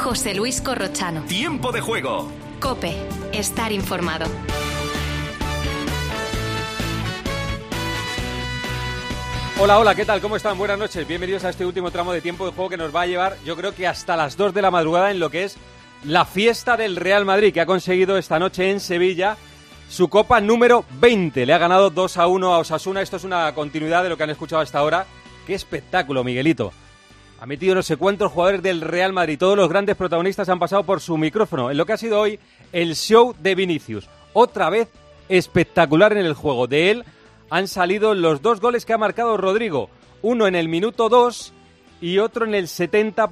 José Luis Corrochano. Tiempo de juego. COPE. Estar informado. Hola, ¿qué tal? ¿Cómo están? Buenas noches. Bienvenidos a este último tramo de tiempo de juego que nos va a llevar, yo creo que hasta las 2 de la madrugada en lo que es la fiesta del Real Madrid, que ha conseguido esta noche en Sevilla su Copa número 20. Le ha ganado 2-1 a Osasuna. Esto es una continuidad de lo que han escuchado hasta ahora. ¡Qué espectáculo, Miguelito! Ha metido no sé cuántos jugadores del Real Madrid. Todos los grandes protagonistas han pasado por su micrófono en lo que ha sido hoy el show de Vinicius. Otra vez espectacular en el juego. De él han salido los 2 goles que ha marcado Rodrigo. Uno en el minuto 2 y otro en el 70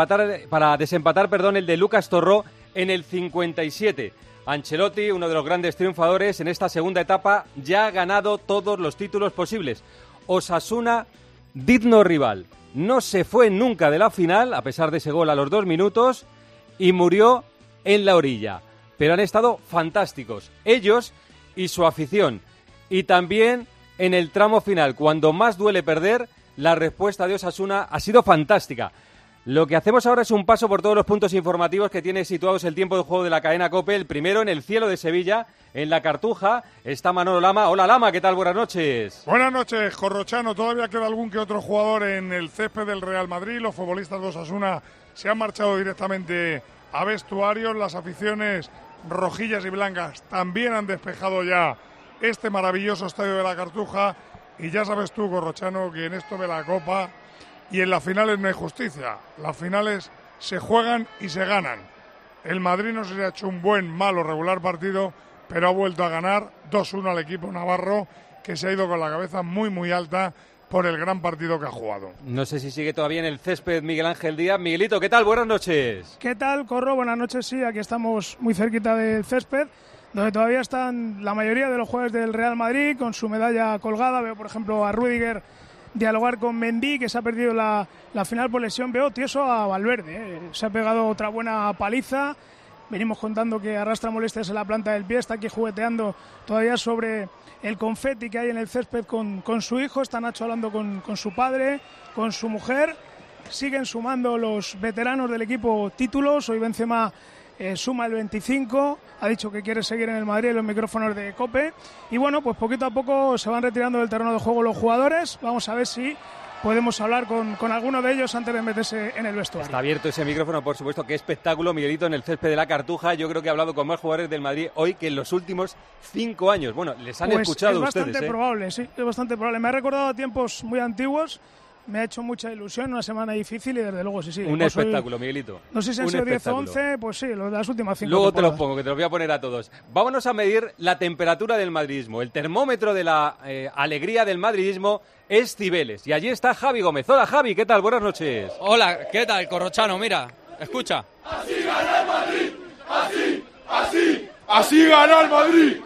para desempatar el de Lucas Torró en el 57. Ancelotti, uno de los grandes triunfadores en esta segunda etapa, ya ha ganado todos los títulos posibles. Osasuna, digno rival. No se fue nunca de la final, a pesar de ese gol a los 2 minutos, y murió en la orilla. Pero han estado fantásticos, ellos y su afición. Y también en el tramo final, cuando más duele perder, la respuesta de Osasuna ha sido fantástica. Lo que hacemos ahora es un paso por todos los puntos informativos que tiene situados el tiempo de juego de la cadena COPE. El primero en el cielo de Sevilla, en la Cartuja, está Manolo Lama. Hola Lama, ¿qué tal? Buenas noches. Buenas noches, Corrochano. Todavía queda algún que otro jugador en el césped del Real Madrid. Los futbolistas de Osasuna se han marchado directamente a vestuarios. Las aficiones rojillas y blancas también han despejado ya este maravilloso estadio de la Cartuja. Y ya sabes tú, Corrochano, que en esto de la Copa y en las finales no hay justicia. Las finales se juegan y se ganan. El Madrid no se ha hecho un buen, malo, regular partido, pero ha vuelto a ganar 2-1 al equipo navarro, que se ha ido con la cabeza muy, muy alta por el gran partido que ha jugado. No sé si sigue todavía en el césped Miguel Ángel Díaz. Miguelito, ¿qué tal? Buenas noches. ¿Qué tal, Corro? Buenas noches, sí, aquí estamos muy cerquita del césped, donde todavía están la mayoría de los jugadores del Real Madrid con su medalla colgada. Veo, por ejemplo, a Rüdiger dialogar con Mendy, que se ha perdido la final por lesión. Veo tieso a Valverde, se ha pegado otra buena paliza. Venimos contando que arrastra molestias en la planta del pie, está aquí jugueteando todavía sobre el confeti que hay en el césped con su hijo. Está Nacho hablando con su padre, con su mujer. Siguen sumando los veteranos del equipo títulos. Hoy Benzema suma el 25, ha dicho que quiere seguir en el Madrid en los micrófonos de COPE. Y bueno, pues poquito a poco se van retirando del terreno de juego los jugadores. Vamos a ver si podemos hablar con alguno de ellos antes de meterse en el vestuario. Está abierto ese micrófono, por supuesto. Qué espectáculo, Miguelito, en el césped de la Cartuja. Yo creo que he hablado con más jugadores del Madrid hoy que en los últimos 5 años. Bueno, les han escuchado ustedes. Es bastante probable, sí, es bastante probable. Me ha recordado tiempos muy antiguos. Me ha hecho mucha ilusión, una semana difícil y desde luego sí. Un espectáculo, Miguelito. No sé si han sido 10 o 11, pues sí, los de las últimas 5 Luego temporadas. te los pongo, que te los voy a poner a todos. Vámonos a medir la temperatura del madridismo. El termómetro de la alegría del madridismo es Cibeles. Y allí está Javi Gómez. Hola, Javi, ¿qué tal? Buenas noches. Hola, ¿qué tal, Corrochano? Mira, escucha. Así gana el Madrid, así gana el Madrid,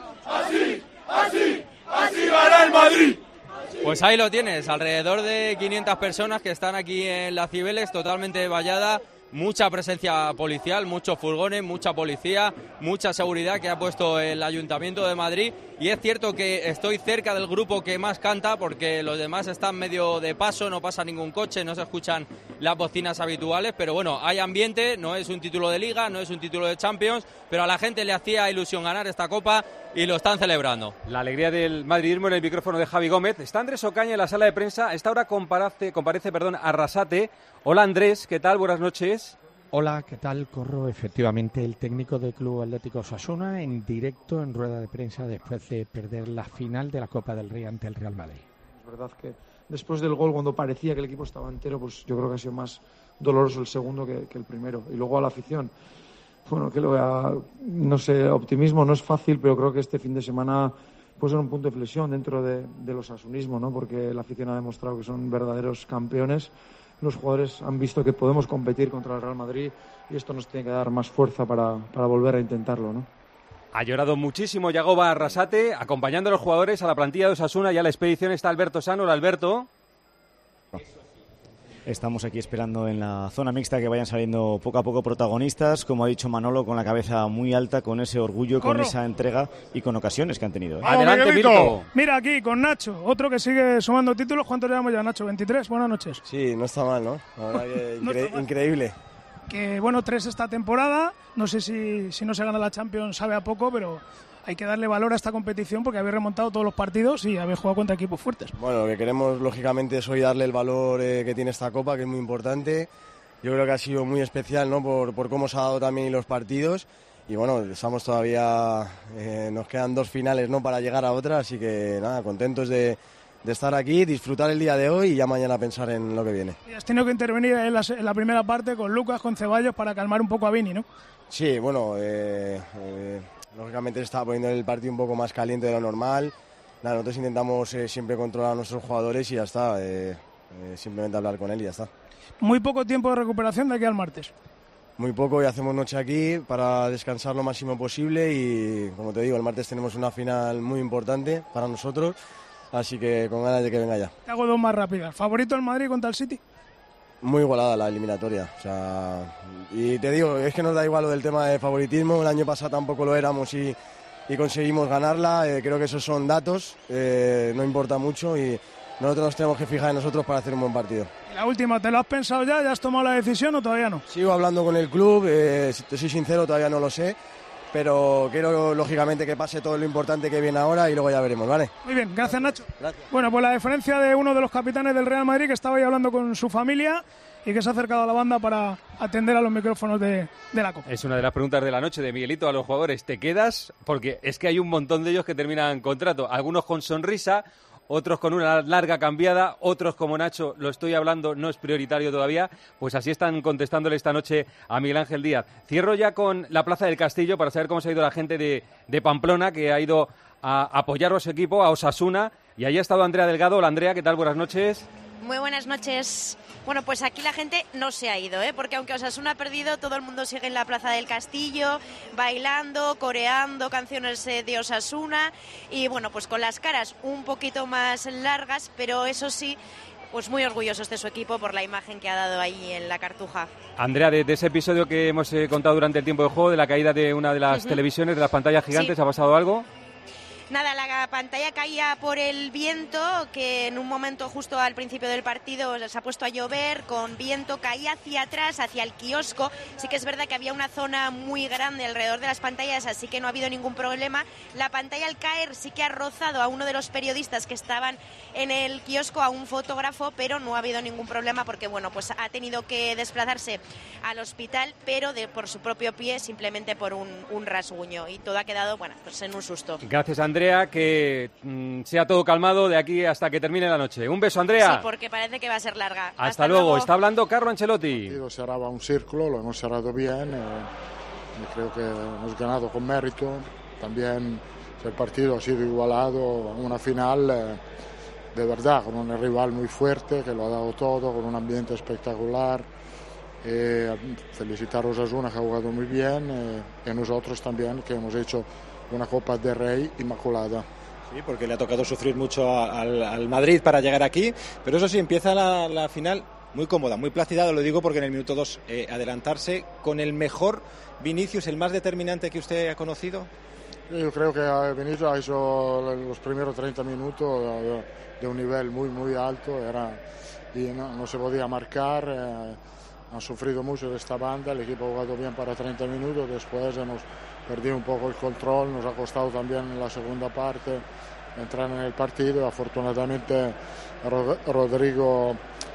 así gana el Madrid. Pues ahí lo tienes, alrededor de 500 personas que están aquí en la Cibeles, totalmente vallada, mucha presencia policial, muchos furgones, mucha policía, mucha seguridad que ha puesto el Ayuntamiento de Madrid. Y es cierto que estoy cerca del grupo que más canta porque los demás están medio de paso, no pasa ningún coche, no se escuchan las bocinas habituales, pero bueno, hay ambiente, no es un título de Liga, no es un título de Champions, pero a la gente le hacía ilusión ganar esta Copa y lo están celebrando. La alegría del madridismo en el micrófono de Javi Gómez. Está Andrés Ocaña en la sala de prensa. A esta hora comparece Arrasate. Hola Andrés, ¿qué tal? Buenas noches. Hola, ¿qué tal? Corro, efectivamente, el técnico del Club Atlético Osasuna en directo en rueda de prensa después de perder la final de la Copa del Rey ante el Real Madrid. Es verdad que después del gol, cuando parecía que el equipo estaba entero, pues yo creo que ha sido más doloroso el segundo que el primero. Y luego a la afición, bueno, que lo vea, no sé, optimismo no es fácil, pero creo que este fin de semana puede ser un punto de inflexión dentro del osasunismo, ¿no? Porque la afición ha demostrado que son verdaderos campeones. Los jugadores han visto que podemos competir contra el Real Madrid y esto nos tiene que dar más fuerza para volver a intentarlo, ¿no? Ha llorado muchísimo Yagoba Arrasate, acompañando a los jugadores a la plantilla de Osasuna y a la expedición está Alberto Sano. Hola, Alberto. Estamos aquí esperando en la zona mixta que vayan saliendo poco a poco protagonistas, como ha dicho Manolo, con la cabeza muy alta, con ese orgullo, con esa entrega y con ocasiones que han tenido. Adelante, Mirko. Mira aquí con Nacho, otro que sigue sumando títulos. ¿Cuántos llevamos ya, Nacho? ¿23? Buenas noches. Sí, no está mal, ¿no? La verdad que increíble. que bueno, 3 esta temporada, no sé si no se gana la Champions sabe a poco, pero hay que darle valor a esta competición porque habéis remontado todos los partidos y habéis jugado contra equipos fuertes. Bueno, lo que queremos lógicamente es hoy darle el valor que tiene esta Copa, que es muy importante. Yo creo que ha sido muy especial, ¿no? por cómo se ha dado también los partidos. Y bueno, estamos todavía, nos quedan 2 finales, ¿no? Para llegar a otra, así que nada, contentos de estar aquí, disfrutar el día de hoy y ya mañana pensar en lo que viene. Y has tenido que intervenir en la primera parte con Lucas, con Ceballos, para calmar un poco a Vini, ¿no? Sí, bueno, lógicamente se estaba poniendo el partido un poco más caliente de lo normal. Nada, nosotros intentamos siempre controlar a nuestros jugadores y ya está, simplemente hablar con él y ya está. Muy poco tiempo de recuperación de aquí al martes. Muy poco y hacemos noche aquí para descansar lo máximo posible y, como te digo, el martes tenemos una final muy importante para nosotros, así que con ganas de que venga ya. Te hago 2 más rápidas. ¿Favorito el Madrid contra el City? Muy igualada la eliminatoria, o sea, y te digo, es que nos da igual lo del tema de favoritismo, el año pasado tampoco lo éramos y conseguimos ganarla, creo que esos son datos, no importa mucho y nosotros nos tenemos que fijar en nosotros para hacer un buen partido. La última, ¿te lo has pensado ya? ¿Ya has tomado la decisión o todavía no? Sigo hablando con el club, si te soy sincero todavía no lo sé, pero quiero lógicamente que pase todo lo importante que viene ahora y luego ya veremos, ¿vale? Muy bien, gracias Nacho. Gracias. Bueno, pues la diferencia de uno de los capitanes del Real Madrid que estaba ahí hablando con su familia y que se ha acercado a la banda para atender a los micrófonos de la Copa. Es una de las preguntas de la noche de Miguelito a los jugadores. ¿Te quedas? Porque es que hay un montón de ellos que terminan contrato, algunos con sonrisa, otros con una larga cambiada, otros como Nacho, lo estoy hablando, no es prioritario todavía, pues así están contestándole esta noche a Miguel Ángel Díaz. Cierro ya con la Plaza del Castillo para saber cómo se ha ido la gente de Pamplona, que ha ido a apoyar a su equipo, a Osasuna, y ahí ha estado Andrea Delgado. Hola Andrea, ¿qué tal? Buenas noches. Muy buenas noches. Bueno, pues aquí la gente no se ha ido, porque aunque Osasuna ha perdido, todo el mundo sigue en la Plaza del Castillo, bailando, coreando canciones de Osasuna y bueno, pues con las caras un poquito más largas, pero eso sí, pues muy orgullosos de su equipo por la imagen que ha dado ahí en la Cartuja. Andrea, de ese episodio que hemos contado durante el tiempo de juego, de la caída de una de las televisiones, de las pantallas gigantes, sí. ¿Ha pasado algo? Nada, la pantalla caía por el viento, que en un momento justo al principio del partido se ha puesto a llover, con viento, caía hacia atrás, hacia el kiosco. Sí que es verdad que había una zona muy grande alrededor de las pantallas, así que no ha habido ningún problema. La pantalla al caer sí que ha rozado a uno de los periodistas que estaban en el kiosco, a un fotógrafo, pero no ha habido ningún problema porque, bueno, pues ha tenido que desplazarse al hospital, pero por su propio pie, simplemente por un rasguño. Y todo ha quedado, bueno, pues en un susto. Gracias, Andrea, que sea todo calmado de aquí hasta que termine la noche. Un beso, Andrea. Sí, porque parece que va a ser larga. Hasta luego. Está hablando Carlo Ancelotti. El partido cerraba un círculo, lo hemos cerrado bien. Creo que hemos ganado con mérito. También el partido ha sido igualado, una final de verdad, con un rival muy fuerte que lo ha dado todo, con un ambiente espectacular. Felicitar a Osasuna, que ha jugado muy bien, y a nosotros también, que hemos hecho una Copa del Rey inmaculada. Sí, porque le ha tocado sufrir mucho al Madrid para llegar aquí, pero eso sí, empieza la final muy cómoda, muy plácida, lo digo porque en el minuto 2 adelantarse con el mejor Vinicius, el más determinante que usted ha conocido. Yo creo que Vinicius ha hecho los primeros 30 minutos de un nivel muy muy alto, y no se podía marcar, han sufrido mucho de esta banda, el equipo ha jugado bien para 30 minutos, después hemos perdido un poco el control, nos ha costado también en la segunda parte entrar en el partido. Afortunadamente Rodrigo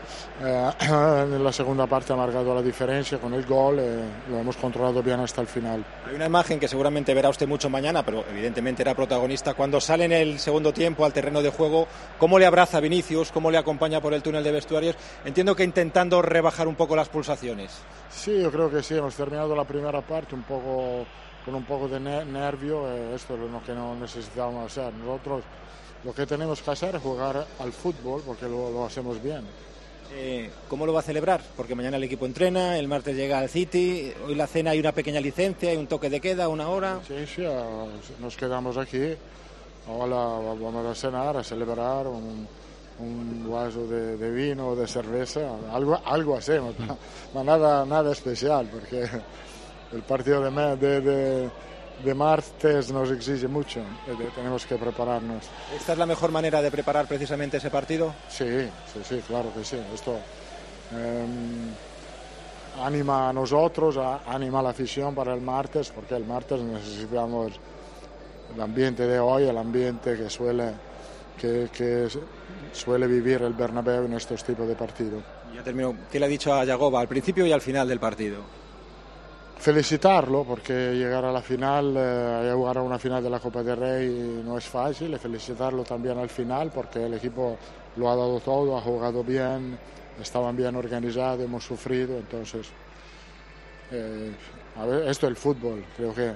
en la segunda parte ha marcado la diferencia con el gol, lo hemos controlado bien hasta el final. Hay una imagen que seguramente verá usted mucho mañana, pero evidentemente era protagonista cuando sale en el segundo tiempo al terreno de juego, cómo le abraza Vinicius, cómo le acompaña por el túnel de vestuarios, entiendo que intentando rebajar un poco las pulsaciones. Sí, yo creo que sí, hemos terminado la primera parte con un poco de nervio, esto es lo que no necesitamos hacer. Nosotros lo que tenemos que hacer es jugar al fútbol porque lo hacemos bien. ¿Cómo lo va a celebrar? Porque mañana el equipo entrena, el martes llega al City, hoy la cena hay una pequeña licencia, hay un toque de queda, una hora. Sí, nos quedamos aquí, ahora vamos a cenar, a celebrar un vaso de vino o de cerveza, algo hacemos, nada especial, porque el partido de martes nos exige mucho, tenemos que prepararnos. ¿Esta es la mejor manera de preparar precisamente ese partido? Sí, claro que sí. Esto anima a nosotros, anima a la afición para el martes, porque el martes necesitamos el ambiente de hoy, el ambiente que suele vivir el Bernabéu en estos tipos de partidos. Ya termino. ¿Qué le ha dicho a Yagoba al principio y al final del partido? Felicitarlo, porque llegar a la final, jugar a una final de la Copa del Rey no es fácil, y felicitarlo también al final, porque el equipo lo ha dado todo, ha jugado bien, estaban bien organizados, hemos sufrido, entonces esto es el fútbol. Creo que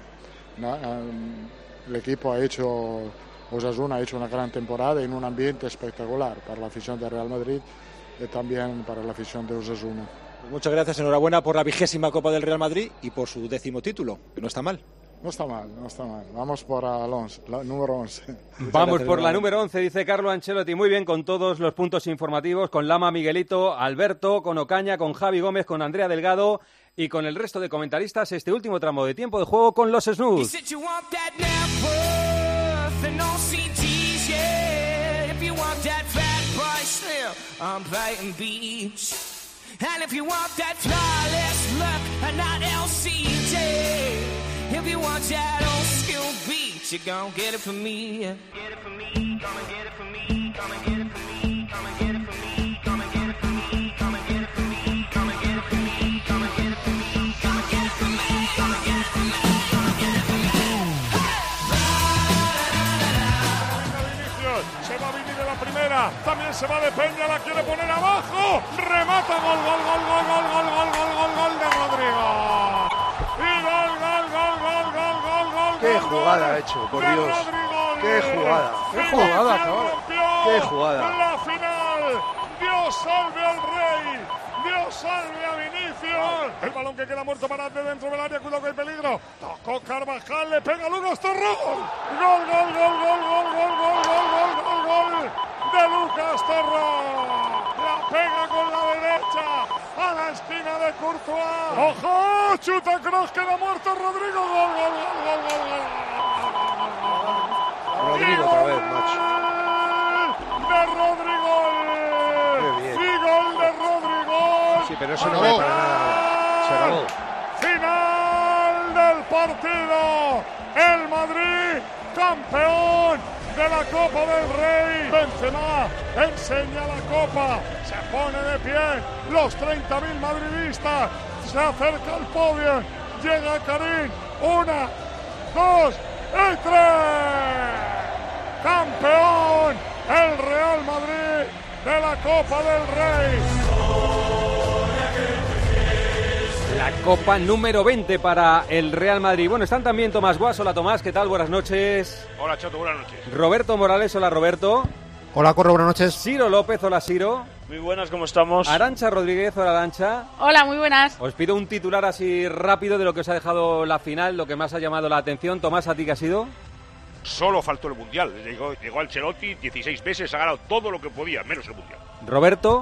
el equipo Osasuna ha hecho una gran temporada en un ambiente espectacular para la afición de Real Madrid y también para la afición de Osasuna. Pues muchas gracias, enhorabuena por la 20ª Copa del Real Madrid y por su 10º título, que no está mal. No está mal. Vamos por la número 11. Vamos por la número 11, dice Carlo Ancelotti. Muy bien, con todos los puntos informativos, con Lama, Miguelito, Alberto, con Ocaña, con Javi Gómez, con Andrea Delgado y con el resto de comentaristas. Este último tramo de tiempo de juego con los Snooze. And if you want that flawless look and not LCD, if you want that old school beat, you gon' get it from me. Get it from me, come and get it from me, come and get it from me, come and get it from me, come and get it from me, come and get it from me, come and get it from me, come and get it from me, come and get it from me, come and get it from me, come and get it from me. Se va a venir de la primera, también se va de Peña, la quiere poner abajo, remata, gol de Rodrigo. Y gol. Qué jugada ha hecho, por Dios. Qué jugada, cabrón. Qué jugada. La final, Dios salve al Rey. Dios salve a Vinicius. El balón que queda muerto para dentro del área, cuidado que hay peligro. Tocó Carvajal, le pega Lucas Torrón. Gol de Lucas Torrón. La pega con la derecha a la esquina de Courtois. ¡Ojo! Chuta Kroos, queda muerto Rodrigo. Gol. Rodrigo otra vez, macho. De Rodrigo. Qué bien. Y gol de Rodrigo. Sí, pero eso no vale para nada. Se acabó. Final del partido. El Madrid, campeón de la Copa del Rey. Benzema enseña la copa, se pone de pie, los 30.000 madridistas, se acerca al podio, llega Karim, 1, 2 y 3. Campeón el Real Madrid de la Copa del Rey. La Copa número 20 para el Real Madrid. Bueno, están también Tomás Guas. Hola Tomás, ¿qué tal? Buenas noches. Hola Chato, buenas noches. Roberto Morales, hola Roberto. Hola Corro, buenas noches. Ciro López, hola Ciro. Muy buenas, ¿cómo estamos? Arantxa Rodríguez, hola Arantxa. Hola, muy buenas. Os pido un titular así rápido de lo que os ha dejado la final, lo que más ha llamado la atención. Tomás, ¿a ti qué ha sido? Solo faltó el Mundial. Llegó Ancelotti 16 veces, ha ganado todo lo que podía, menos el Mundial. Roberto.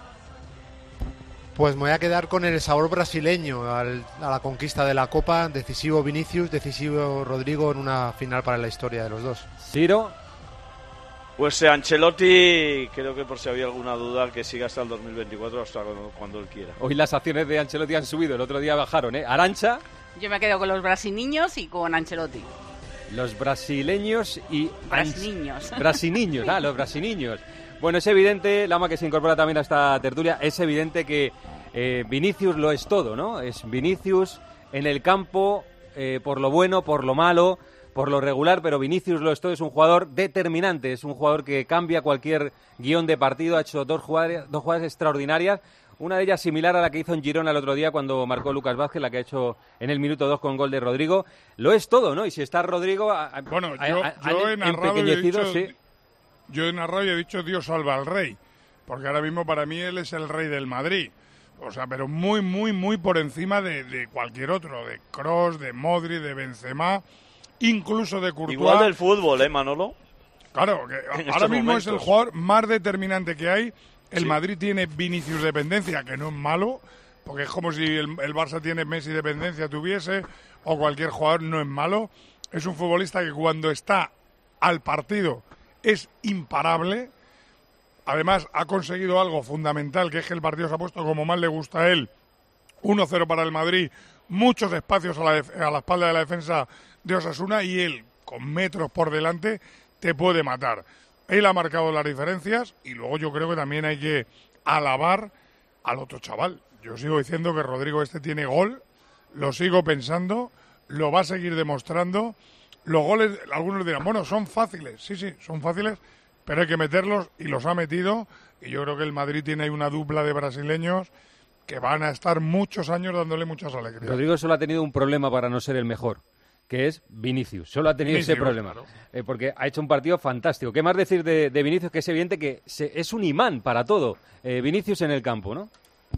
Pues me voy a quedar con el sabor brasileño a la conquista de la Copa. Decisivo Vinicius, decisivo Rodrigo en una final para la historia de los dos. Ciro. Pues Ancelotti, creo que por si había alguna duda, que siga hasta el 2024, hasta cuando él quiera. Hoy las acciones de Ancelotti han subido, el otro día bajaron, ¿eh? Arantxa. Yo me quedo con los brasiliños y con Ancelotti. Los brasileños y... Brasiliños. Brasiliños, los brasiliños. Bueno, es evidente, Lama, que se incorpora también a esta tertulia, es evidente que Vinicius lo es todo, ¿no? Es Vinicius en el campo, por lo bueno, por lo malo, por lo regular, pero Vinicius lo es todo, es un jugador determinante, es un jugador que cambia cualquier guión de partido, ha hecho dos jugadas extraordinarias, una de ellas similar a la que hizo en Girona el otro día cuando marcó Lucas Vázquez, la que ha hecho en el minuto 2 con gol de Rodrigo. Lo es todo, ¿no? Y si está Rodrigo... Bueno, yo he narrado y he dicho... Sí. Yo en la radio he dicho Dios salva al Rey, porque ahora mismo para mí él es el Rey del Madrid. O sea, pero muy, muy, muy por encima de cualquier otro, de Kroos, de Modric, de Benzema, incluso de Courtois. Igual del fútbol, Manolo? Claro, que ahora mismo momentos es el jugador más determinante que hay. El Madrid tiene Vinicius dependencia, que no es malo, porque es como si el Barça tiene Messi dependencia tuviese, o cualquier jugador, no es malo. Es un futbolista que cuando está al partido es imparable. Además, ha conseguido algo fundamental, que es que el partido se ha puesto como más le gusta a él, 1-0 para el Madrid, muchos espacios a la espalda de la defensa de Osasuna y él, con metros por delante, te puede matar. Él ha marcado las diferencias y luego yo creo que también hay que alabar al otro chaval. Yo sigo diciendo que Rodrigo tiene gol, lo sigo pensando, lo va a seguir demostrando. Los goles, algunos dirán, bueno, son fáciles. Sí, son fáciles, pero hay que meterlos y los ha metido. Y yo creo que el Madrid tiene ahí una dupla de brasileños que van a estar muchos años dándole muchas alegrías. Rodrigo solo ha tenido un problema para no ser el mejor, que es Vinicius. Solo ha tenido ese problema, claro. Porque ha hecho un partido fantástico. ¿Qué más decir de Vinicius? Que es evidente que es un imán para todo. Vinicius en el campo, ¿no?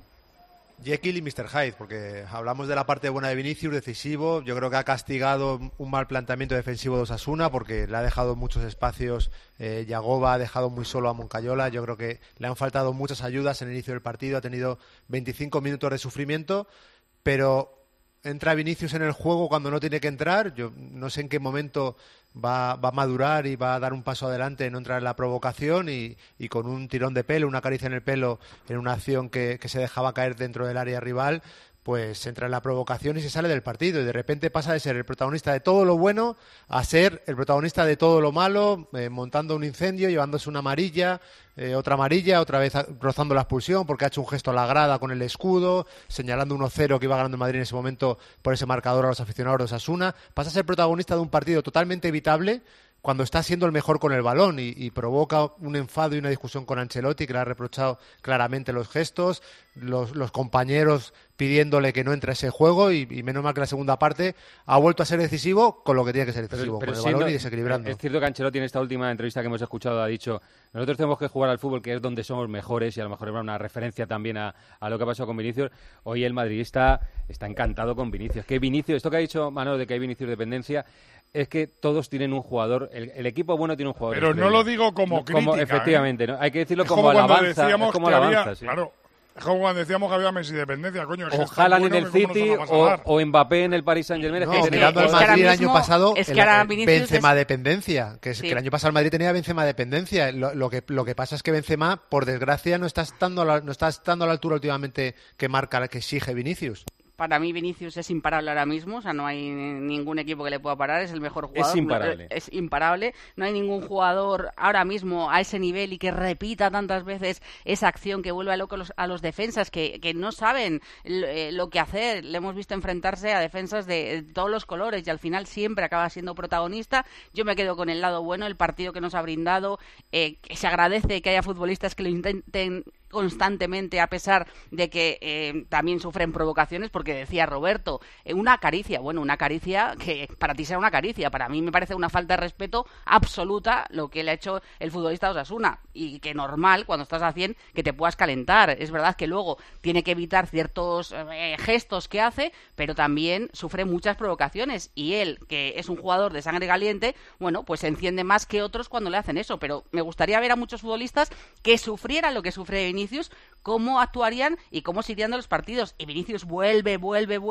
Jekyll y Mr. Hyde, porque hablamos de la parte buena de Vinicius, decisivo. Yo creo que ha castigado un mal planteamiento defensivo de Osasuna porque le ha dejado muchos espacios. Yagoba ha dejado muy solo a Moncayola. Yo creo que le han faltado muchas ayudas en el inicio del partido. Ha tenido 25 minutos de sufrimiento, pero entra Vinicius en el juego cuando no tiene que entrar. Yo no sé en qué momento va a madurar y va a dar un paso adelante, no entrar en la provocación y con un tirón de pelo, una caricia en el pelo en una acción que se dejaba caer dentro del área rival, pues entra en la provocación y se sale del partido y de repente pasa de ser el protagonista de todo lo bueno a ser el protagonista de todo lo malo, montando un incendio, llevándose una amarilla, otra amarilla, otra vez rozando la expulsión porque ha hecho un gesto a la grada con el escudo, señalando 1-0 que iba ganando el Madrid en ese momento por ese marcador a los aficionados de Osasuna. Pasa a ser protagonista de un partido totalmente evitable cuando está siendo el mejor con el balón y provoca un enfado y una discusión con Ancelotti, que le ha reprochado claramente los gestos, los compañeros pidiéndole que no entre a ese juego y menos mal que la segunda parte ha vuelto a ser decisivo con lo que tiene que ser decisivo, con el balón y desequilibrando. Es cierto que Ancelotti en esta última entrevista que hemos escuchado ha dicho: nosotros tenemos que jugar al fútbol, que es donde somos mejores, y a lo mejor era una referencia también a lo que ha pasado con Vinicius. Hoy el madridista está encantado con Vinicius. Que Vinicius, esto que ha dicho Manolo de que hay Vinicius dependencia, es que todos tienen un jugador, el equipo bueno tiene un jugador. Pero estrella. No lo digo como crítica. Efectivamente, ¿no? Hay que decirlo como alabanza. Es como alabanza, sí. Claro, es como cuando decíamos que había Messi dependencia, coño. O Haaland en el City o Mbappé en el Paris Saint-Germain. No, mirando al Madrid el año pasado, Benzema dependencia. Que el año pasado el Madrid tenía Benzema dependencia. Lo que pasa es que Benzema, por desgracia, no está estando a la altura últimamente que exige Vinicius. Para mí Vinicius es imparable ahora mismo, o sea, no hay ningún equipo que le pueda parar, es el mejor jugador. Es imparable. No hay ningún jugador ahora mismo a ese nivel y que repita tantas veces esa acción, que vuelva loco a los defensas que no saben lo que hacer. Le hemos visto enfrentarse a defensas de todos los colores y al final siempre acaba siendo protagonista. Yo me quedo con el lado bueno, el partido que nos ha brindado, que se agradece que haya futbolistas que lo intenten constantemente, a pesar de que también sufren provocaciones, porque decía Roberto, una caricia que para ti sea una caricia, para mí me parece una falta de respeto absoluta lo que le ha hecho el futbolista Osasuna, y que normal cuando estás a 100 que te puedas calentar. Es verdad que luego tiene que evitar ciertos gestos que hace, pero también sufre muchas provocaciones, y él, que es un jugador de sangre caliente, bueno, pues se enciende más que otros cuando le hacen eso. Pero me gustaría ver a muchos futbolistas que sufrieran lo que sufre Vinicius, cómo actuarían y cómo se irían de los partidos. Y Vinicius vuelve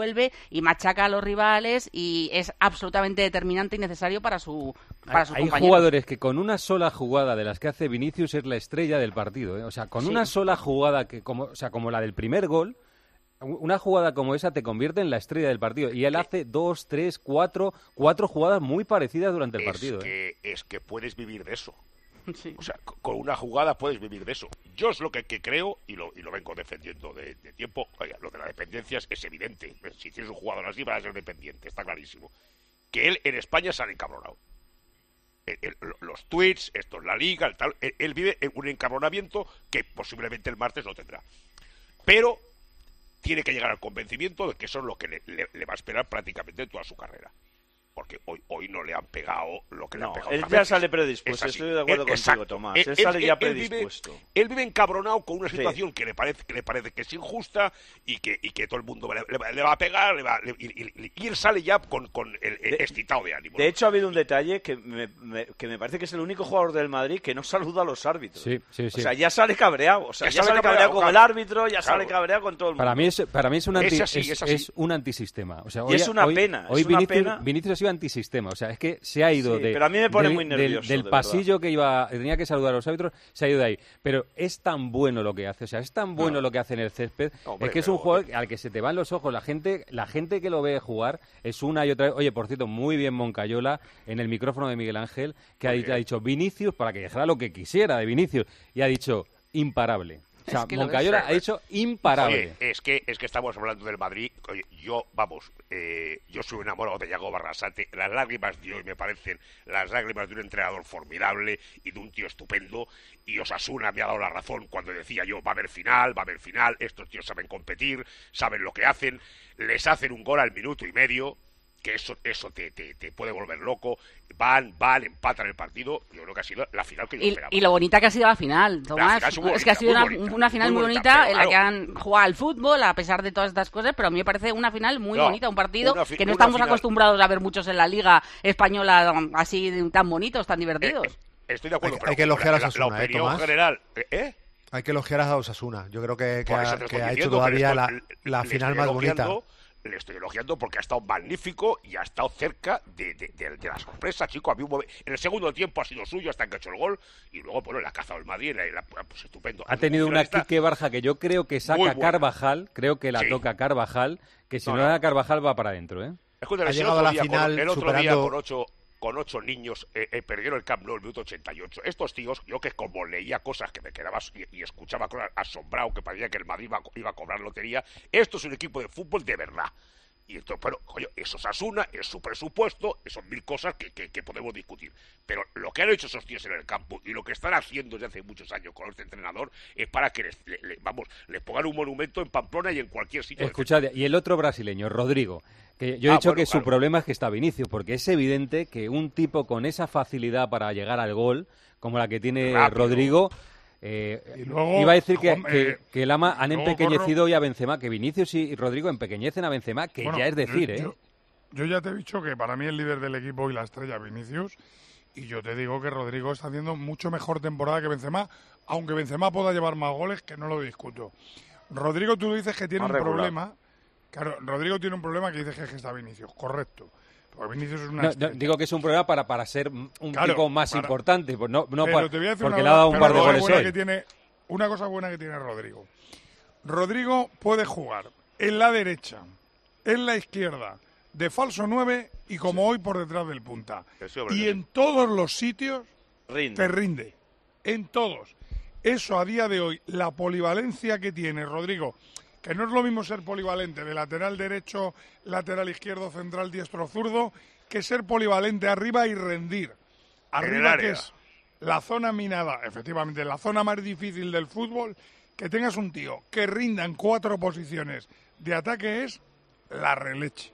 y machaca a los rivales y es absolutamente determinante y necesario para sus compañeros. Hay jugadores que con una sola jugada de las que hace Vinicius es la estrella del partido, ¿eh? O sea, con una sola jugada como la del primer gol, una jugada como esa te convierte en la estrella del partido. Y él hace 2, 3, 4 jugadas muy parecidas durante el partido. Es que puedes vivir de eso. Sí. O sea, con una jugada puedes vivir de eso. Yo es lo que creo y lo vengo defendiendo de tiempo. Oiga, lo de la dependencia es evidente. Si tienes un jugador así, vas a ser dependiente, está clarísimo. Que él en España sale encabronado. Los tweets, esto es la liga, él vive en un encabronamiento que posiblemente el martes no tendrá. Pero tiene que llegar al convencimiento de que eso es lo que le va a esperar prácticamente toda su carrera. Porque hoy no le han pegado lo que le han pegado. Él ya sale predispuesto, estoy de acuerdo contigo, Tomás. Él sale ya predispuesto. Él vive encabronado con una situación que le parece que es injusta y que todo el mundo le va a pegar, y él sale ya con excitado de ánimo. De hecho, ha habido un detalle que me parece que es el único jugador del Madrid que no saluda a los árbitros. Sí. O sea, ya sale cabreado. O sea, ya sale cabreado con el árbitro, ya sale cabreado con todo el mundo. Para mí es un antisistema. O sea, y es una pena. Hoy Vinicius ha sido soy antisistema, o sea, es que se ha ido pero a mí me pone muy nervioso, del pasillo que tenía que saludar a los árbitros, se ha ido de ahí. Pero es tan bueno lo que hace, o sea, es tan bueno lo que hace en el césped, es que es un jugador al que se te van los ojos, la gente que lo ve jugar es una y otra vez. Oye, por cierto, muy bien Moncayola en el micrófono de Miguel Ángel, que ha dicho Vinicius, para que dijera lo que quisiera de Vinicius, y ha dicho imparable. O sea, Moncayola ha dicho imparable. Oye, es que estamos hablando del Madrid. Oye, yo soy enamorado de Yago Barrasate. Las lágrimas de hoy me parecen las lágrimas de un entrenador formidable y de un tío estupendo. Y Osasuna me ha dado la razón cuando decía yo, va a haber final, estos tíos saben competir, saben lo que hacen, les hacen un gol al minuto y medio, que eso te puede volver loco. Van, empatan el partido. Yo creo que ha sido la final que yo esperaba. Y lo bonita que ha sido la final, Tomás. Es que ha sido una final muy bonita en la que han jugado al fútbol, a pesar de todas estas cosas, pero a mí me parece una final muy bonita, un partido que no estamos acostumbrados a ver muchos en la Liga Española así tan bonitos, tan divertidos. Estoy de acuerdo, hay que elogiar a Osasuna, la opinión Tomás. General, Hay que elogiar a Osasuna. Yo creo que ha hecho diciendo, todavía la final más bonita. Le estoy elogiando porque ha estado magnífico y ha estado cerca de la sorpresa, chico. En el segundo tiempo ha sido suyo hasta que ha hecho el gol y luego, bueno, le ha cazado el Madrid, pues estupendo. Ha tenido una Quique Barja que yo creo que saca Carvajal, creo que la toca Carvajal, que si no era Carvajal va para adentro, ¿eh? Ha llegado a la final el otro superando... día con 8 niños perdieron el Camp Nou el minuto 88. Estos tíos, yo que como leía cosas que me quedaba y escuchaba cosas asombrado, que parecía que el Madrid iba a cobrar lotería, esto es un equipo de fútbol de verdad. Y esto, pero, coño, eso es Osasuna, es su presupuesto, son 1000 cosas que podemos discutir. Pero lo que han hecho esos tíos en el campo y lo que están haciendo desde hace muchos años con este entrenador es para que les pongan un monumento en Pamplona y en cualquier sitio. Escuchad, y el otro brasileño, Rodrigo, que yo he dicho que su problema es que está Vinicius, porque es evidente que un tipo con esa facilidad para llegar al gol, como la que tiene Rodrigo... luego, iba a decir que el ama han empequeñecido hoy a Benzema, que Vinicius y Rodrigo empequeñecen a Benzema, que ya es decir, yo ya te he dicho que para mí el líder del equipo y la estrella Vinicius, y yo te digo que Rodrigo está haciendo mucho mejor temporada que Benzema, aunque Benzema pueda llevar más goles, que no lo discuto. Rodrigo, tú dices que tiene un problema. Claro, Rodrigo tiene un problema que dices que está Vinicius, correcto. Vinicius es una digo que es un problema para ser un tipo más importante, pues no porque le ha dado un par de goles hoy. Una cosa buena que tiene Rodrigo. Rodrigo puede jugar en la derecha, en la izquierda, de falso 9 y como hoy por detrás del punta. Y en todos los sitios te rinde. En todos. Eso a día de hoy, la polivalencia que tiene Rodrigo, que no es lo mismo ser polivalente de lateral derecho, lateral izquierdo, central diestro, zurdo, que ser polivalente arriba y rendir. Arriba, que es la zona minada, efectivamente, la zona más difícil del fútbol, que tengas un tío que rinda en 4 posiciones de ataque es la releche.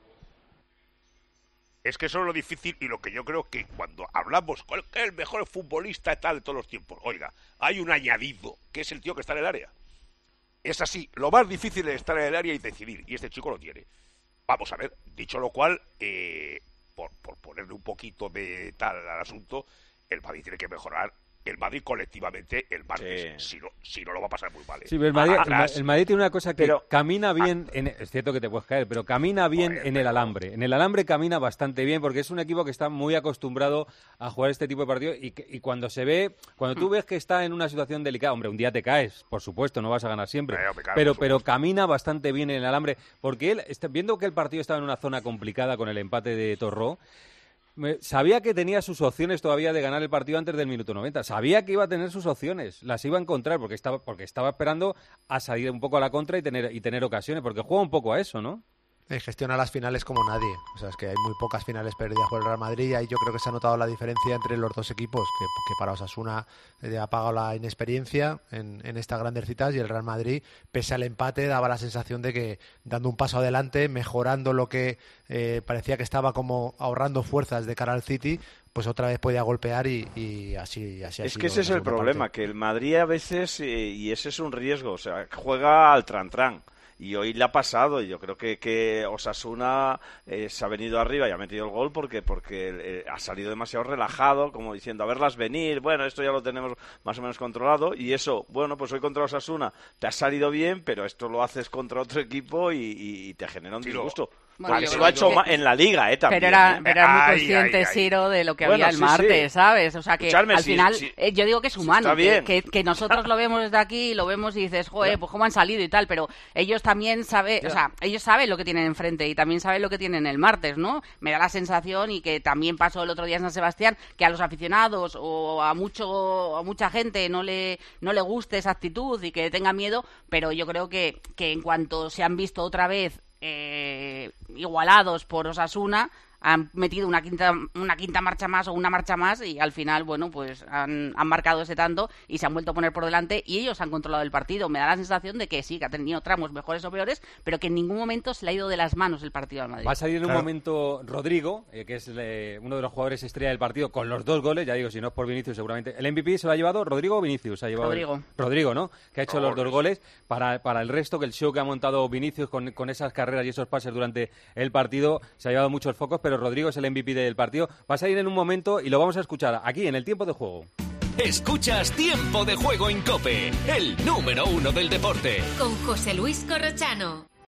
Es que eso es lo difícil y lo que yo creo que cuando hablamos con el mejor futbolista tal de todos los tiempos, oiga, hay un añadido, que es el tío que está en el área. Es así, lo más difícil es estar en el área y decidir, y este chico lo tiene. Vamos a ver, dicho lo cual, por ponerle un poquito de tal al asunto, el Madrid tiene que mejorar. El Madrid colectivamente, el martes, si no lo va a pasar muy mal. Sí, pero el Madrid tiene una cosa que camina bien, es cierto que te puedes caer, pero camina bien en el alambre. En el alambre camina bastante bien porque es un equipo que está muy acostumbrado a jugar este tipo de partidos y cuando tú ves que está en una situación delicada, hombre, un día te caes, por supuesto, no vas a ganar siempre, pero camina bastante bien en el alambre porque él, viendo que el partido estaba en una zona complicada con el empate de Torró, sabía que tenía sus opciones todavía de ganar el partido antes del minuto 90. Sabía que iba a tener sus opciones, las iba a encontrar porque estaba esperando a salir un poco a la contra y tener ocasiones, porque juega un poco a eso, ¿no? Gestiona las finales como nadie. O sea, es que hay muy pocas finales perdidas por el Real Madrid y ahí yo creo que se ha notado la diferencia entre los dos equipos, que para Osasuna ha pagado la inexperiencia en estas grandes citas y el Real Madrid, pese al empate, daba la sensación de que dando un paso adelante, mejorando lo que parecía que estaba como ahorrando fuerzas de cara al City, pues otra vez podía golpear y así es que ese es el problema, que el Madrid a veces, y ese es un riesgo, o sea, juega al tran-tran. Y hoy le ha pasado, y yo creo que Osasuna se ha venido arriba y ha metido el gol porque ha salido demasiado relajado, como diciendo, a verlas venir, bueno, esto ya lo tenemos más o menos controlado, y eso, bueno, pues hoy contra Osasuna te ha salido bien, pero esto lo haces contra otro equipo y te genera un disgusto. Bueno, eso lo ha hecho en la Liga, también. Pero era muy consciente, Ciro, de lo que había el martes, ¿sabes? O sea, que al final, yo digo que es humano, que nosotros lo vemos desde aquí, lo vemos y dices, joder, pues cómo han salido y tal, pero ellos también saben, o sea, ellos saben lo que tienen enfrente y también saben lo que tienen el martes, ¿no? Me da la sensación, y que también pasó el otro día en San Sebastián, que a los aficionados o a mucha gente no le guste esa actitud y que tenga miedo, pero yo creo que en cuanto se han visto otra vez igualados por Osasuna, han metido una quinta marcha más o una marcha más, y al final, bueno, pues han marcado ese tanto y se han vuelto a poner por delante y ellos han controlado el partido. Me da la sensación de que sí, que ha tenido tramos mejores o peores, pero que en ningún momento se le ha ido de las manos el partido al Madrid. Va a salir en un momento Rodrigo, que es uno de los jugadores estrella del partido, con los 2 goles, ya digo, si no es por Vinicius seguramente. ¿El MVP se lo ha llevado Rodrigo o Vinicius? Se ha llevado Rodrigo, ¿no? Que ha hecho los 2 goles. Para el resto, que el show que ha montado Vinicius con esas carreras y esos pases durante el partido, se ha llevado muchos focos, pero Rodrigo es el MVP del partido. Va a salir en un momento y lo vamos a escuchar aquí en el Tiempo de Juego. Escuchas Tiempo de Juego en COPE, el número 1 del deporte. Con José Luis Corrochano.